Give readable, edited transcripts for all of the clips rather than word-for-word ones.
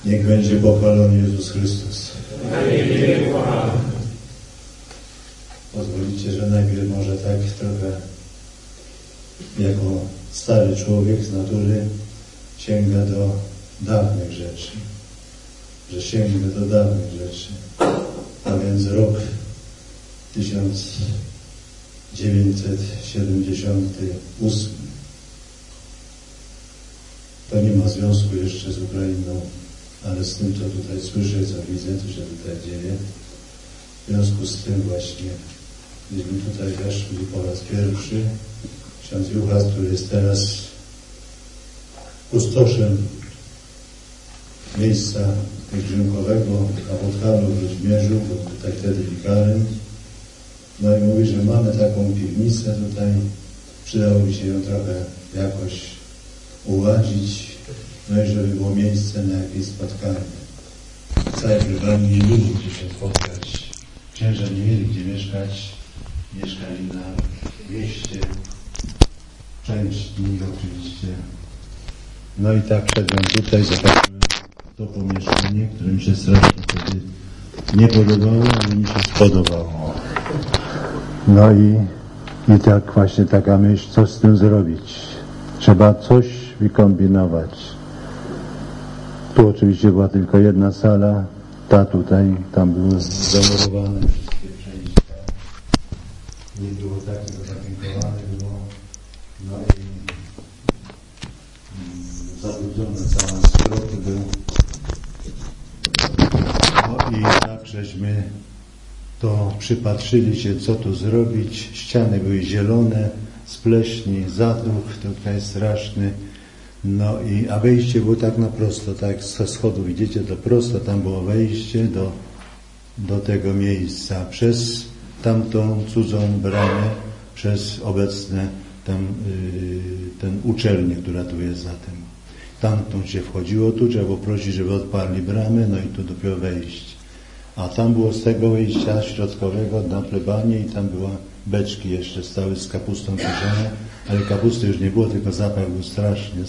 Niech będzie pochwalony Jezus Chrystus. Pozwolicie, że najpierw może tak trochę jako stary człowiek z natury sięga do dawnych rzeczy. Że sięgnę do dawnych rzeczy. A więc rok 1978. To nie ma związku jeszcze z Ukrainą, ale z tym, co tutaj słyszę, co widzę, co się tutaj dzieje. W związku z tym właśnie, gdyśmy tutaj weszli po raz pierwszy, ksiądz Juchas, który jest teraz kustoszem miejsca pielgrzymkowego na Podhalu w Włodzimierzu, był tutaj wtedy wikarym. No i mówi, że mamy taką piwnicę tutaj, przydałoby się ją trochę jakoś uładzić, no i żeby było miejsce na jakieś spotkanie. Całe Plebanii nie mieli gdzie się spotkać. Księża nie mieli gdzie mieszkać. Mieszkali na mieście. Część z nich oczywiście. No i tak szedłem tutaj, zobaczyłem to pomieszczenie, które mi się strasznie wtedy nie podobało, ale mi się spodobało. No i tak właśnie taka myśl, co z tym zrobić. Trzeba coś wykombinować. Tu oczywiście była tylko jedna sala, ta tutaj, tam były zamurowane wszystkie przejścia. Nie było takiego zapinkowane, było no i zabrudzony cały strop był. No i tak żeśmy to przypatrzyli się, co tu zrobić. Ściany były zielone, z pleśni, zaduch tutaj straszny. No i, a wejście było tak na prosto, tak ze schodów widzicie, to prosto, tam było wejście do tego miejsca. Przez tamtą cudzą bramę, przez obecne tam ten uczelnię, która tu jest za tym. Tamtą się wchodziło, tu trzeba było prosić, żeby odparli bramę, no i tu dopiero wejść. A tam było z tego wejścia środkowego na plebanię i tam była beczki jeszcze stały z kapustą kieszone, ale kapusty już nie było, tylko zapach był strasznie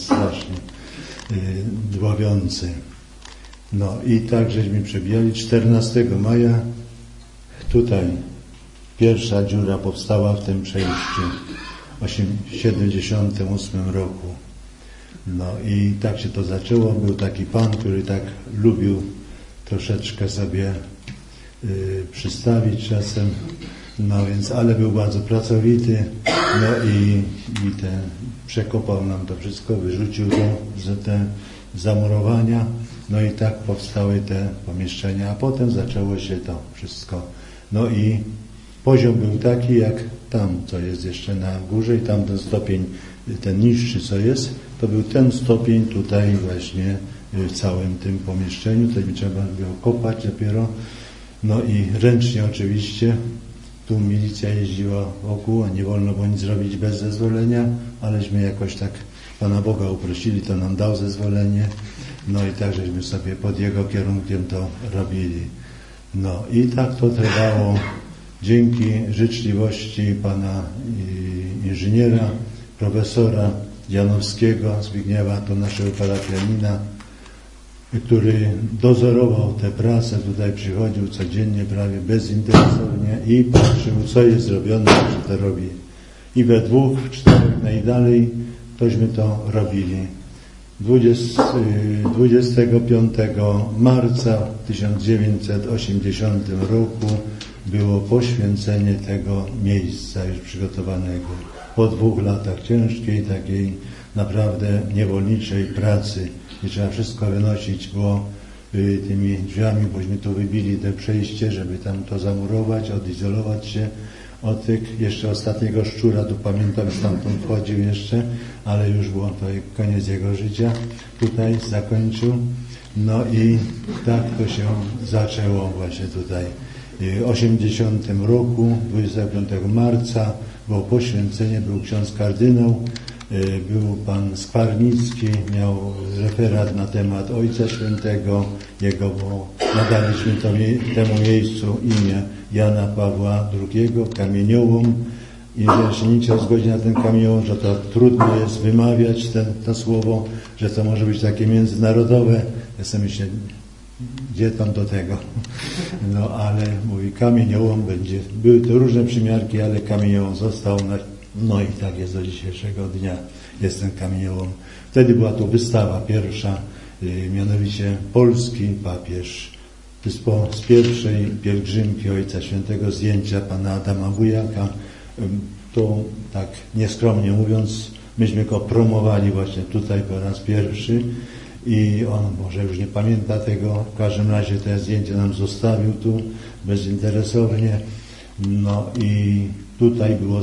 dławiący. No i tak żeśmy przebijali. 14 maja tutaj pierwsza dziura powstała w tym przejściu w 1978 roku. No i tak się to zaczęło. Był taki pan, który tak lubił troszeczkę sobie przystawić czasem, no więc, ale był bardzo pracowity, no i przekopał nam to wszystko, wyrzucił te zamurowania, no i tak powstały te pomieszczenia, a potem zaczęło się to wszystko. No i poziom był taki, jak tam, co jest jeszcze na górze i tam ten stopień, ten niższy, co jest, to był ten stopień tutaj właśnie w całym tym pomieszczeniu, to by trzeba było kopać dopiero, no i ręcznie oczywiście. Tu milicja jeździła wokół, a nie wolno było nic zrobić bez zezwolenia, aleśmy jakoś tak Pana Boga uprosili, to nam dał zezwolenie, no i tak żeśmy sobie pod Jego kierunkiem to robili. No i tak to trwało dzięki życzliwości Pana inżyniera, profesora Janowskiego, Zbigniewa, to naszego parafianina, który dozorował te prace, tutaj przychodził codziennie, prawie bezinteresownie i patrzył, co jest zrobione, co to robi. I we 2, 4 najdalej tośmy to robili. 25 marca 1980 roku było poświęcenie tego miejsca już przygotowanego. Po 2 latach ciężkiej, takiej naprawdę niewolniczej pracy. I trzeba wszystko wynosić było tymi drzwiami, bośmy tu wybili te przejście, żeby tam to zamurować, odizolować się od tych, jeszcze ostatniego szczura, tu pamiętam, stamtąd wchodził jeszcze, ale już było to koniec jego życia, tutaj zakończył. No i tak to się zaczęło właśnie tutaj. W 80 roku, 25 marca było poświęcenie, był ksiądz kardynał, był pan Skwarnicki, miał referat na temat Ojca Świętego, bo nadaliśmy temu miejscu imię Jana Pawła II, kamieniołom, i że się nikt nie zgodzi na ten kamieniołom, że to trudno jest wymawiać to słowo, że to może być takie międzynarodowe, Ja sobie myślę, gdzie tam do tego? No ale mówi, kamieniołom będzie. Były to różne przymiarki, ale kamieniołom został. No i tak jest do dzisiejszego dnia. Jest ten kamieniołom. Wtedy była to wystawa pierwsza, mianowicie polski papież. Z pierwszej pielgrzymki Ojca Świętego zdjęcia pana Adama Wujaka. To tak nieskromnie mówiąc, myśmy go promowali właśnie tutaj po raz pierwszy i on może już nie pamięta tego, w każdym razie te zdjęcie nam zostawił tu bezinteresownie. No i tutaj było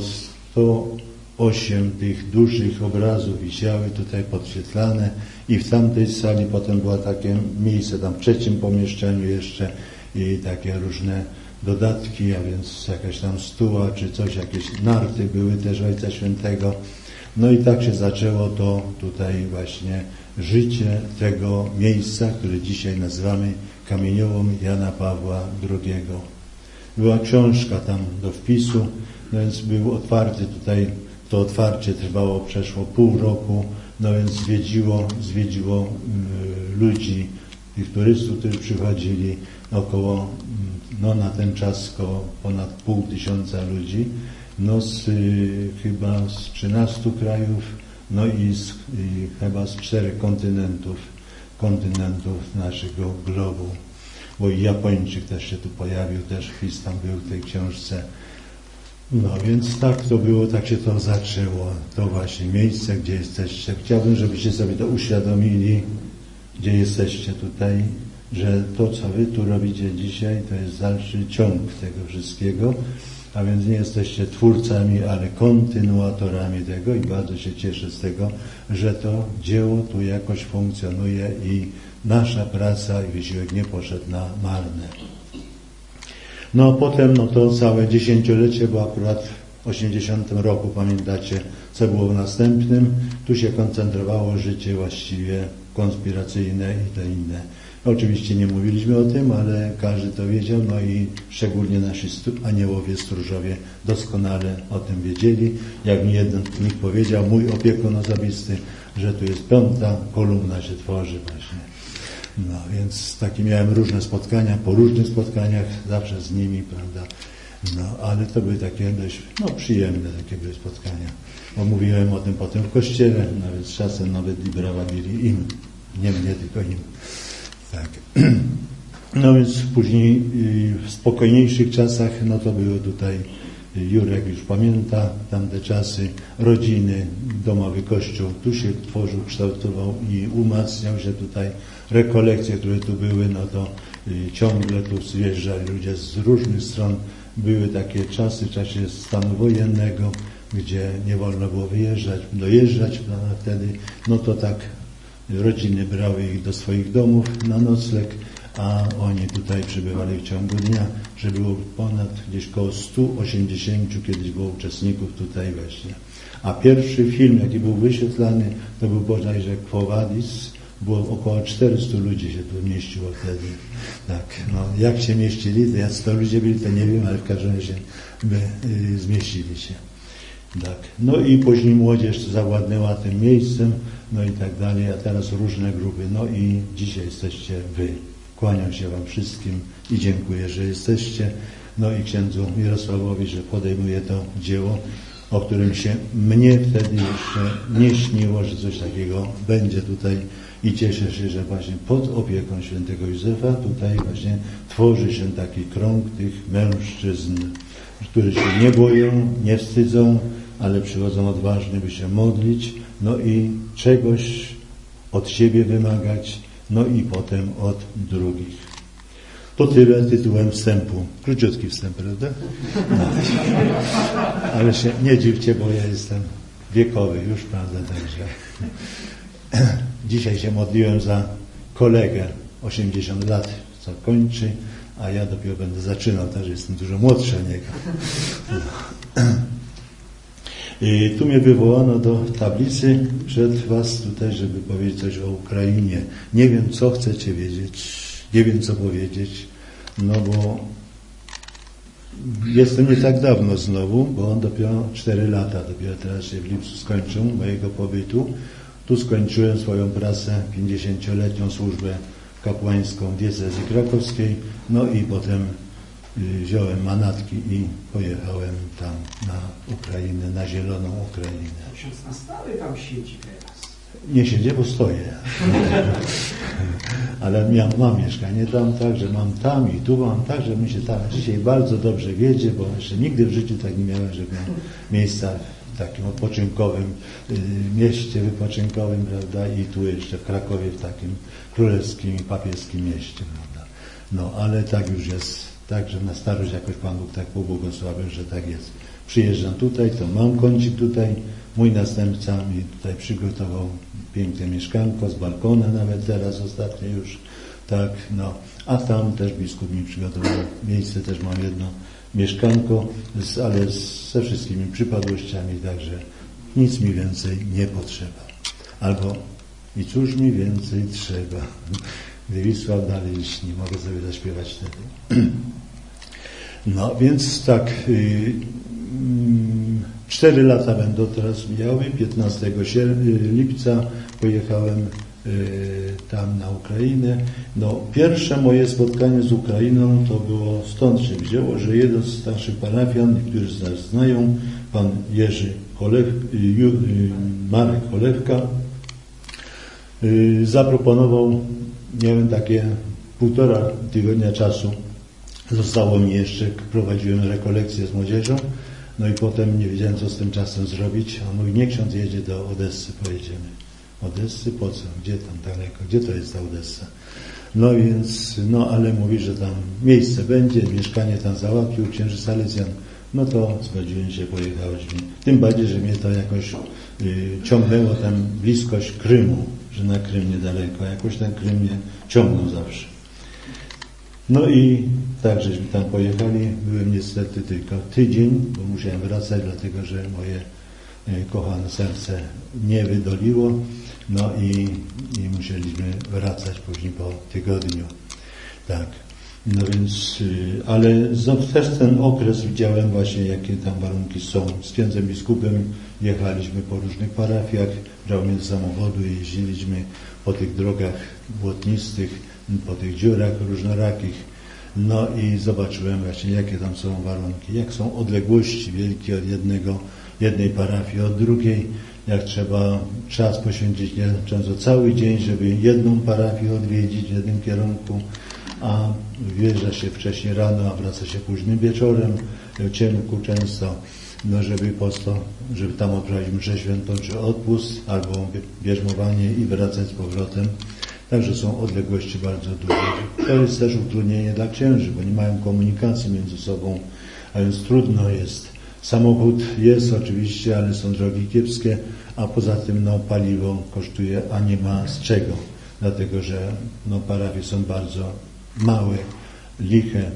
108 tych dużych obrazów wisiały tutaj podświetlane i w tamtej sali potem było takie miejsce, tam w trzecim pomieszczeniu jeszcze i takie różne dodatki, a więc jakaś tam stuła czy coś, jakieś narty były też Ojca Świętego. No i tak się zaczęło to tutaj właśnie życie tego miejsca, które dzisiaj nazywamy Kamieniołom Jana Pawła II. Była książka tam do wpisu, no więc był otwarty tutaj, to otwarcie trwało przeszło pół roku, no więc zwiedziło ludzi, tych turystów, którzy przychodzili około, no na ten czas około ponad 500 ludzi, no chyba z 13 krajów, no i chyba z 4 kontynentów naszego globu, bo i Japończyk też się tu pojawił, też wpis tam był w tej książce. No więc tak to było, tak się to zaczęło, to właśnie miejsce, gdzie jesteście. Chciałbym, żebyście sobie to uświadomili, gdzie jesteście tutaj, że to, co wy tu robicie dzisiaj, to jest dalszy ciąg tego wszystkiego, a więc nie jesteście twórcami, ale kontynuatorami tego i bardzo się cieszę z tego, że to dzieło tu jakoś funkcjonuje i nasza praca i wysiłek nie poszedł na marne. No potem, no to całe dziesięciolecie, bo akurat w 80 roku, pamiętacie, co było w następnym, tu się koncentrowało życie właściwie konspiracyjne i te inne. Oczywiście nie mówiliśmy o tym, ale każdy to wiedział, no i szczególnie nasi aniołowie, stróżowie doskonale o tym wiedzieli. Jak mi jeden z nich powiedział, mój opiekun osobisty, że tu jest 5. kolumna się tworzy właśnie. No więc takie miałem różne spotkania, po różnych spotkaniach, zawsze z nimi, prawda. No ale to były takie dość, przyjemne takie były spotkania. Bo mówiłem o tym potem w kościele, nawet z czasem nawet i brawa mieli im, nie mnie, tylko im. Tak. No więc później w spokojniejszych czasach, no to było tutaj, Jurek już pamięta tamte czasy, rodziny, domowy kościół, tu się tworzył, kształtował i umacniał się tutaj. Rekolekcje, które tu były, no to ciągle tu zjeżdżali ludzie z różnych stron. Były takie czasy, w czasie stanu wojennego, gdzie nie wolno było dojeżdżać, prawda, wtedy, no to tak rodziny brały ich do swoich domów na nocleg, a oni tutaj przybywali w ciągu dnia, że było ponad gdzieś koło 180 kiedyś było uczestników tutaj właśnie. A pierwszy film, jaki był wyświetlany, to był bodajże Quo Vadis, było około 400 ludzi się tu mieściło wtedy. Tak, no jak się mieścili, to jacy to ludzie byli, to nie wiem, ale w każdym razie zmieścili się. Tak. No i później młodzież zawładnęła tym miejscem, no i tak dalej, a teraz różne grupy. No i dzisiaj jesteście wy. Kłaniam się wam wszystkim i dziękuję, że jesteście. No i księdzu Mirosławowi, że podejmuje to dzieło, o którym się mnie wtedy jeszcze nie śniło, że coś takiego będzie tutaj i cieszę się, że właśnie pod opieką świętego Józefa tutaj właśnie tworzy się taki krąg tych mężczyzn, którzy się nie boją, nie wstydzą, ale przychodzą odważnie, by się modlić, no i czegoś od siebie wymagać, no i potem od drugich. To tyle tytułem wstępu. Króciutki wstęp, prawda? No. Ale się nie dziwcie, bo ja jestem wiekowy już, prawda, także. Dzisiaj się modliłem za kolegę, 80 lat, co kończy, a ja dopiero będę zaczynał, także jestem dużo młodszy od niego. I tu mnie wywołano do tablicy przed was tutaj, żeby powiedzieć coś o Ukrainie. Nie wiem, co chcecie wiedzieć, nie wiem, co powiedzieć, no bo jestem nie tak dawno znowu, bo dopiero 4 lata, dopiero teraz się w lipcu skończył mojego pobytu. Tu skończyłem swoją pracę, 50-letnią służbę kapłańską diecezji krakowskiej, no i potem wziąłem manatki i pojechałem tam na Ukrainę, na Zieloną Ukrainę. Ksiądz na stałe tam siedzi teraz. Nie siedzę, bo stoję. Ale mam mieszkanie tam, także mam tam i tu mam, także mi się tam dzisiaj bardzo dobrze wiedzie, bo jeszcze nigdy w życiu tak nie miałem, że miałem miejsca w takim odpoczynkowym mieście wypoczynkowym, prawda, i tu jeszcze w Krakowie, w takim królewskim i papieskim mieście, prawda. No, ale tak już jest, także na starość jakoś Pan Bóg tak pobłogosławił, że tak jest. Przyjeżdżam tutaj, to mam kącik tutaj, mój następca mi tutaj przygotował piękne mieszkanko z balkonem, nawet teraz ostatnio już, tak, no, a tam też biskup mi przygotował miejsce, też mam jedno mieszkanko, ale ze wszystkimi przypadłościami, także nic mi więcej nie potrzeba. Albo i cóż mi więcej trzeba. Gdy Wisła dalej lśni, mogę sobie zaśpiewać wtedy. No, więc tak, 4 lata będą teraz mijały. 15 lipca pojechałem tam na Ukrainę. No, pierwsze moje spotkanie z Ukrainą to było, stąd się wzięło, że jeden z starszych parafian, niektórzy z nas znają, pan Marek Cholewka, zaproponował, nie wiem, takie 1,5 tygodnia czasu. Zostało mi jeszcze, prowadziłem rekolekcje z młodzieżą, no i potem nie wiedziałem, co z tym czasem zrobić. On mówi, nie ksiądz jedzie do Odessy, pojedziemy. Odessy? Po co? Gdzie tam daleko? Gdzie to jest ta Odessa? No więc, no ale mówi, że tam miejsce będzie, mieszkanie tam załatwił księży Salezjan. No to zgodziłem się, pojechaliśmy. Tym bardziej, że mnie to jakoś ciągnęło tam bliskość Krymu, że na Krym niedaleko. Jakoś ten Krym mnie ciągnął zawsze. No i tak, żeśmy tam pojechali. Byłem niestety tylko tydzień, bo musiałem wracać, dlatego że moje kochane serce nie wydoliło. No i musieliśmy wracać później po tygodniu. Tak. No więc, ale też ten okres widziałem właśnie, jakie tam warunki są. Z księdzem biskupem jechaliśmy po różnych parafiach, brał mnie z samochodu i jeździliśmy po tych drogach błotnistych, po tych dziurach różnorakich. No i zobaczyłem właśnie, jakie tam są warunki, jak są odległości wielkie od jednej parafii od drugiej, jak trzeba czas poświęcić często cały dzień, żeby jedną parafię odwiedzić w jednym kierunku, a wjeżdża się wcześniej rano, a wraca się późnym wieczorem, w ciemku często, no żeby tam odprawić mszę świętą, czy odpust, albo bierzmowanie i wracać z powrotem. Także są odległości bardzo duże. To jest też utrudnienie dla księży, bo nie mają komunikacji między sobą, a więc trudno jest. Samochód jest oczywiście, ale są drogi kiepskie, a poza tym no, paliwo kosztuje, a nie ma z czego. Dlatego, że no, parafie są bardzo małe, liche.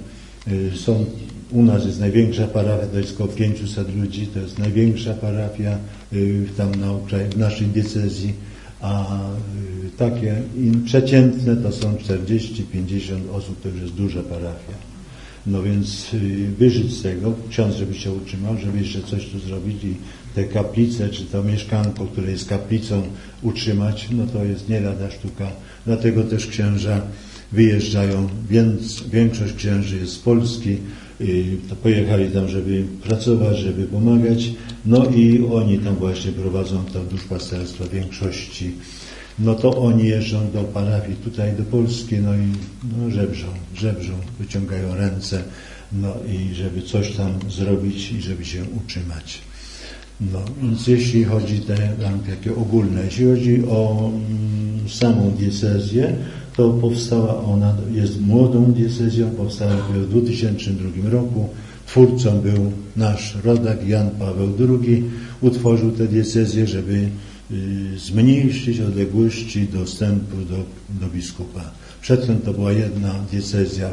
U nas jest największa parafia, to jest około 500 ludzi, to jest największa parafia tam w naszej diecezji, a takie przeciętne to są 40-50 osób, to już jest duża parafia. No więc wyżyć z tego, ksiądz, żeby się utrzymał, żeby jeszcze coś tu zrobić i te kaplice, czy to mieszkanko, które jest kaplicą, utrzymać, no to jest nie lada sztuka. Dlatego też księża wyjeżdżają, więc większość księży jest z Polski, to pojechali tam, żeby pracować, żeby pomagać, no i oni tam właśnie prowadzą to duszpasterstwo w większości. No to oni jeżdżą do parafii tutaj do Polski, no i no żebrzą, wyciągają ręce, no i żeby coś tam zrobić i żeby się utrzymać. No, więc jeśli chodzi takie ogólne, jeśli chodzi o samą diecezję, to powstała ona, jest młodą diecezją, powstała w 2002 roku. Twórcą był nasz rodak Jan Paweł II. Utworzył tę diecezję, żeby zmniejszyć odległości dostępu do biskupa. Przedtem to była jedna diecezja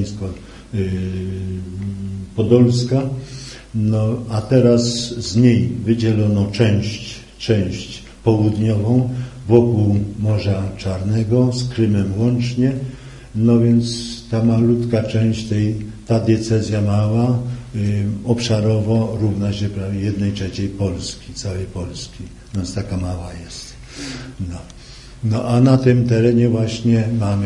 kamieńsko-podolska, no a teraz z niej wydzielono część południową wokół Morza Czarnego z Krymem łącznie, no więc ta malutka część ta diecezja mała obszarowo równa się prawie 1/3 Polski, całej Polski. Więc taka mała jest. No a na tym terenie właśnie mamy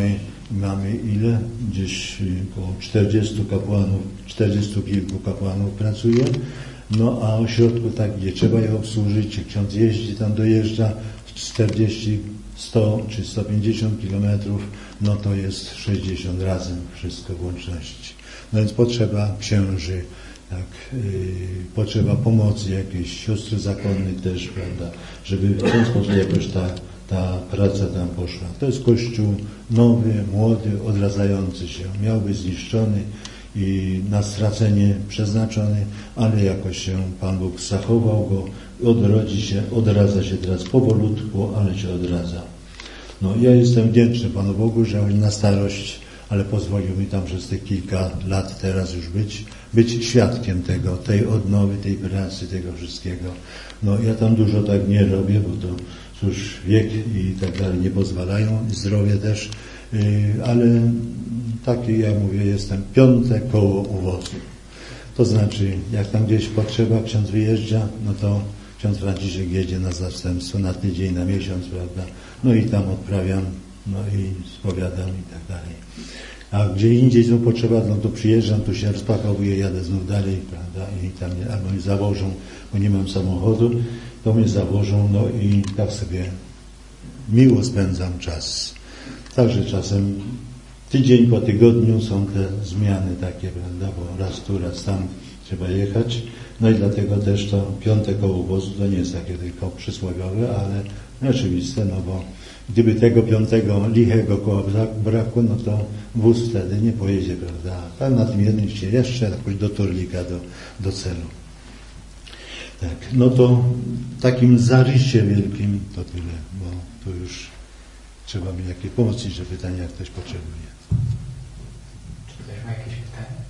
mamy ile? Gdzieś około 40 kapłanów, 40 kilku kapłanów pracuje. No a ośrodku tak, gdzie trzeba je obsłużyć, czy ksiądz jeździ, tam dojeżdża 40, 100 czy 150 kilometrów, no to jest 60 razem wszystko w łączności. No więc potrzeba księży, tak, potrzeba pomocy jakiejś, siostry zakonnych też, prawda, żeby w ten sposób jakoś ta praca tam poszła. To jest kościół nowy, młody, odradzający się, miał być zniszczony i na stracenie przeznaczony, ale jakoś się Pan Bóg zachował go, odradza się teraz powolutku, ale się odradza. No ja jestem wdzięczny Panu Bogu, że on na starość, ale pozwolił mi tam przez tych kilka lat teraz już być świadkiem tej odnowy, tej pracy, tego wszystkiego. No ja tam dużo tak nie robię, bo to cóż, wiek i tak dalej nie pozwalają, zdrowie też, ale taki, ja mówię, jestem 5. koło uwozu. To znaczy, jak tam gdzieś potrzeba, ksiądz wyjeżdża, no to ksiądz Franciszek jedzie na zastępstwo na tydzień, na miesiąc, prawda, no i tam odprawiam, no i spowiadam i tak dalej. A gdzie indziej znów potrzeba, no to przyjeżdżam, tu się rozpakowuję, jadę znów dalej, prawda, i tam albo mnie zawożą, bo nie mam samochodu, to mnie zawożą, no i tak sobie miło spędzam czas. Także czasem tydzień po tygodniu są te zmiany takie, prawda, bo raz tu, raz tam trzeba jechać, no i dlatego też to 5. koło wozu to nie jest takie tylko przysłowiowe, ale oczywiste, no bo gdyby tego 5. lichego koła brakło, no to wóz wtedy nie pojedzie, prawda, a na tym jednym się jeszcze jakoś do Torlika, do celu. Tak, no to takim zarysie wielkim to tyle, bo tu już trzeba mi jakieś pomocnicze pytania, jak ktoś potrzebuje. Czy ktoś ma jakieś pytanie?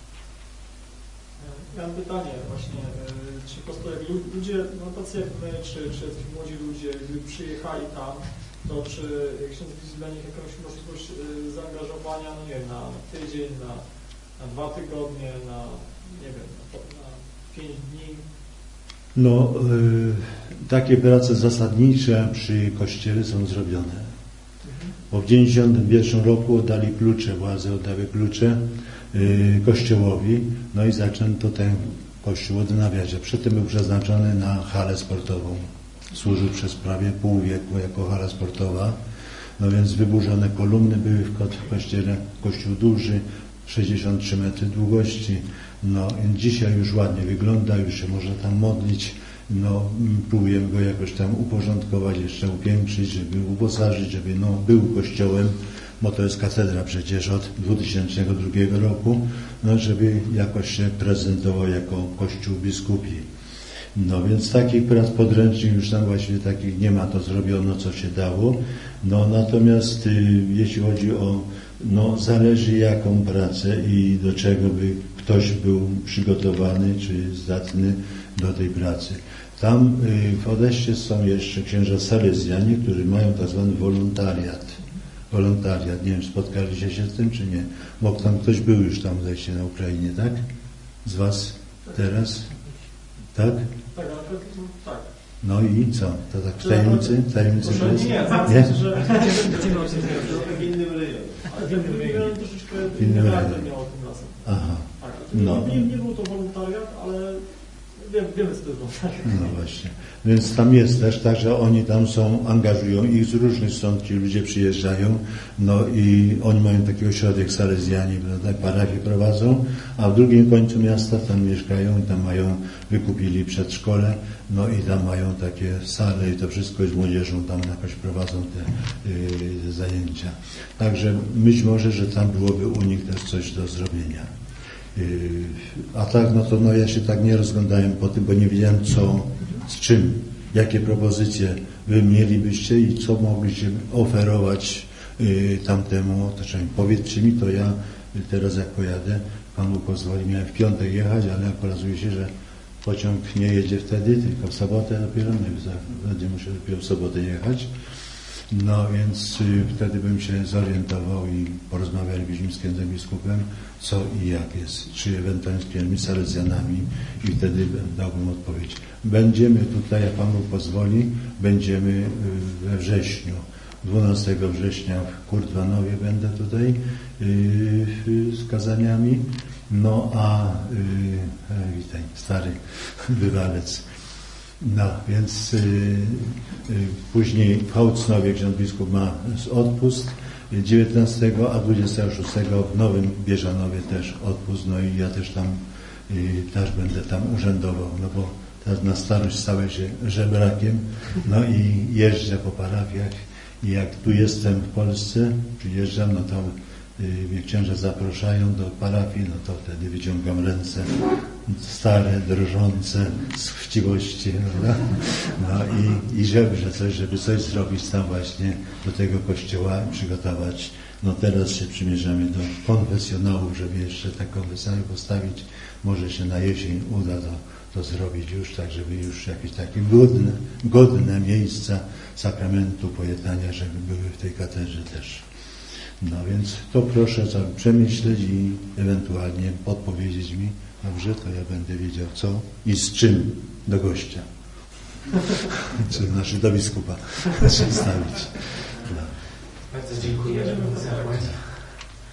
Ja mam pytanie właśnie, czy po prostu jak ludzie, no tacy jak my, czy młodzi ludzie, gdyby przyjechali tam, to czy ksiądz widzi dla nich jakąś możliwość zaangażowania, no nie wiem, na tydzień, na 2 tygodnie, na, nie wiem, na 5 dni? No, takie prace zasadnicze przy Kościele są zrobione. Bo w 1991 roku oddali klucze, władze oddały klucze Kościołowi, no i zaczęto ten Kościół odnawiać, a przedtem był przeznaczony na halę sportową. Służył przez prawie pół wieku jako hala sportowa, no więc wyburzone kolumny były w Kościele, Kościół duży, 63 metry długości, no dzisiaj już ładnie wygląda, już się można tam modlić, no próbujemy go jakoś tam uporządkować, jeszcze upiększyć, żeby uposażyć, żeby no był kościołem, bo to jest katedra przecież od 2002 roku, no żeby jakoś się prezentował jako kościół biskupi. No więc takich prac podręcznych już tam właściwie takich nie ma, to zrobiono co się dało, no natomiast jeśli chodzi o, no zależy jaką pracę i do czego by ktoś był przygotowany czy zdatny do tej pracy. Tam w Odeście są jeszcze księża salezjanie, którzy mają tak zwany wolontariat. Nie wiem, spotkaliście się z tym, czy nie? Bo tam ktoś był już tam zejście na Ukrainie, tak? Z was teraz? Tak? Tak, ale tak. No i co? To tak w tajemnicy? Tajemnicy to jest? Nie? W innym rejonie. Ale w innym rejonie troszeczkę innym inny rejonie. charakter miało tym razem. Aha, Tak, no. nie był to wolontariat, ale wiemy z tego. No właśnie. Więc tam jest też tak, że oni tam są, angażują ich z różnych stron, ci ludzie przyjeżdżają, no i oni mają taki ośrodek salezjanie, parafię prowadzą, a w drugim końcu miasta tam mieszkają i tam mają, wykupili przedszkole, no i tam mają takie sale i to wszystko z młodzieżą tam jakoś prowadzą te zajęcia. Także być może, że tam byłoby u nich też coś do zrobienia. A tak, no to no ja się tak nie rozglądałem po tym, bo nie wiedziałem co, z czym, jakie propozycje wy mielibyście i co mogliście oferować tamtemu otoczeniu. Powiedzcie mi, to ja teraz jak pojadę, Pan Bóg pozwoli, miałem w piątek jechać, ale okazuje się, że pociąg nie jedzie wtedy, tylko w sobotę dopiero, będzie musiał dopiero w sobotę jechać. No więc wtedy bym się zorientował i porozmawialibyśmy z księdzem biskupem, co i jak jest, czy ewentualnie z księżmi salezjanami i wtedy dałbym odpowiedź. Będziemy tutaj, jak Pan Bóg pozwoli, będziemy we wrześniu, 12 września w Kurdwanowie będę tutaj z kazaniami. No a witaj, stary bywalec. No, więc później w Hołcnowie ksiądz biskup ma odpust 19, a 26 w Nowym Bieżanowie też odpust, no i ja też tam też będę tam urzędował, no bo teraz na starość stałem się żebrakiem, no i jeżdżę po parafiach i jak tu jestem w Polsce, przyjeżdżam, no to mnie księża zapraszają do parafii, no to wtedy wyciągam ręce stare, drżące z chciwości, prawda? No i żeby coś zrobić tam właśnie do tego kościoła i przygotować. No teraz się przymierzamy do konfesjonału, żeby jeszcze tak konfesjonał postawić. Może się na jesień uda to zrobić już, tak żeby już jakieś takie godne miejsca sakramentu pojednania, żeby były w tej katedrze też. No więc to proszę sobie przemyśleć i ewentualnie podpowiedzieć mi, dobrze, to ja będę wiedział co i z czym do gościa. Czy znaczy do biskupa przedstawić. No. Bardzo dziękuję za